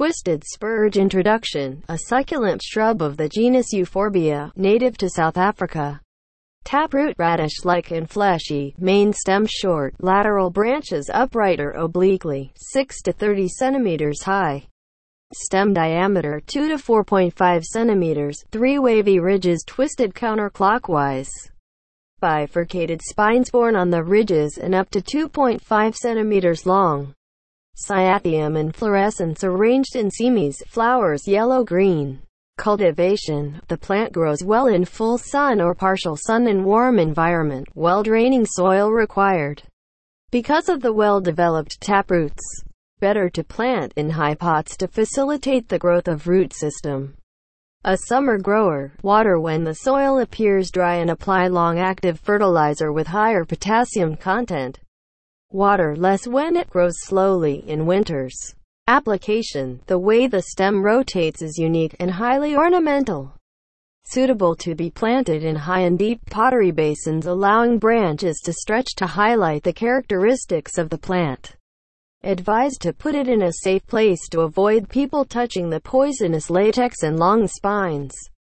Twisted spurge. Introduction: a succulent shrub of the genus Euphorbia, native to South Africa. Taproot radish-like and fleshy, main stem short, lateral branches upright or obliquely, 6 to 30 centimeters high. Stem diameter 2 to 4.5 centimeters, 3 wavy ridges twisted counterclockwise. Bifurcated spines borne on the ridges and up to 2.5 centimeters long. Cyathium inflorescence arranged in semies, flowers yellow-green. Cultivation: the plant grows well in full sun or partial sun and warm environment, well-draining soil required. Because of the well-developed taproots, better to plant in high pots to facilitate the growth of root system. A summer grower, water when the soil appears dry and apply long-active fertilizer with higher potassium content. Water less when it grows slowly in winters. Application: the way the stem rotates is unique and highly ornamental. Suitable to be planted in high and deep pottery basins, allowing branches to stretch to highlight the characteristics of the plant. Advised to put it in a safe place to avoid people touching the poisonous latex and long spines.